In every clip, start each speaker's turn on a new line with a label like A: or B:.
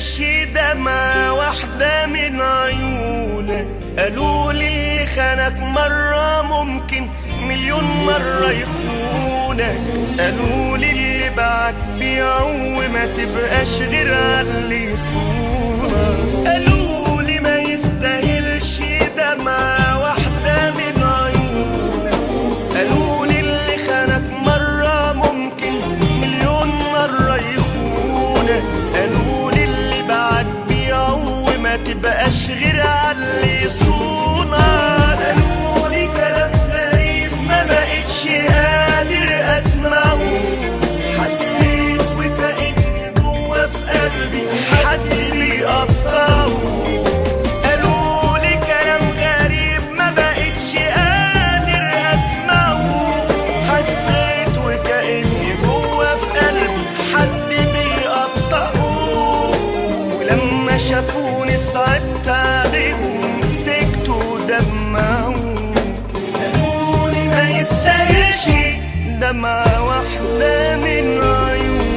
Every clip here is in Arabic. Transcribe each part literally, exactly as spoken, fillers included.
A: يستاهلش دمعة واحدة من عيونك. قالوا لي اللي خانك مرة ممكن مليون مرة يخونك. قالوا لي اللي باعك بيعه وما تبقاش غير عاللي يصونك. قالوا لي ما يستاهلش دمعة واحدة من عيونك. قالوا لي اللي خانك مرة ممكن مليون مرة يخونك. قالوا لي اللي باعك بيعه وما تبقاش غير عاللي يصونك. قالوا لي كلام غريب ما بقتش قادر اسمعه. حسيت وكأني جوا في قلبي حد بيقطعه. قالوا لي كلام غريب ما بقتش قادر اسمعه. حسيت وكأني جوا في قلبي حد بيقطعه. ولما شافوني صعبت عليهم سكتوا دمعوا. قالوا لي ما يستاهلش دمعة واحدة من عيونك.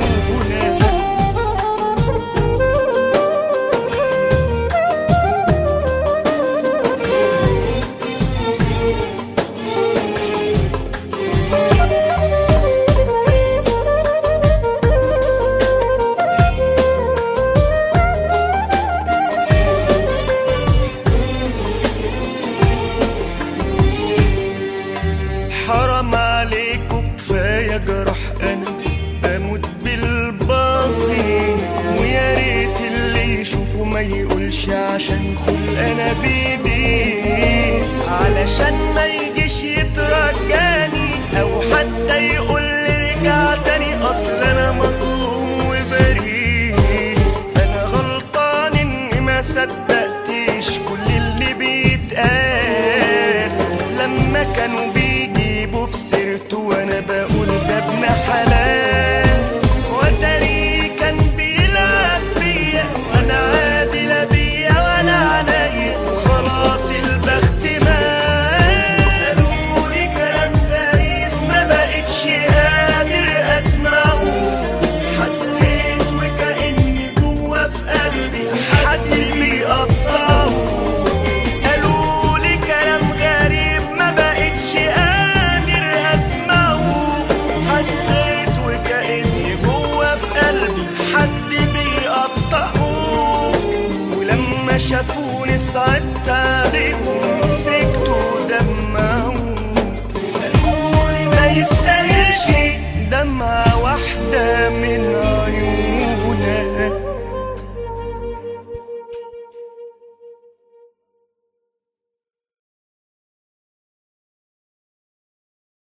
A: حرام عليكوا كفاية جرح أنا بموت بالباطل. ويا ريت اللي يشوفه ما يقولش عشان خلق أنا بيدي. علشان ما يجيش يترجاني أو حتى يقول لي رجع تاني. أصل أنا مظلوم وبريء. أنا غلطان إني ما صدقتش كل اللي بيتقال. لما كانوا بيجيبوا في سيرته وانا بقول ده ابن حلال. وتاري كان بيلعب بيا وانا عادي لا بيا ولا عليا. وخلاص البخت مال. قالوا لي كلام غريب ما بقتش قادر اسمعه. حسيت وكأني جوا في قلبي حد بيقطعه. قالوا لي كلام غريب ما بقتش قادر اسمعه. حسيت وكأني جوا في قلبي حد بيقطعه. ولما شافوني صعبت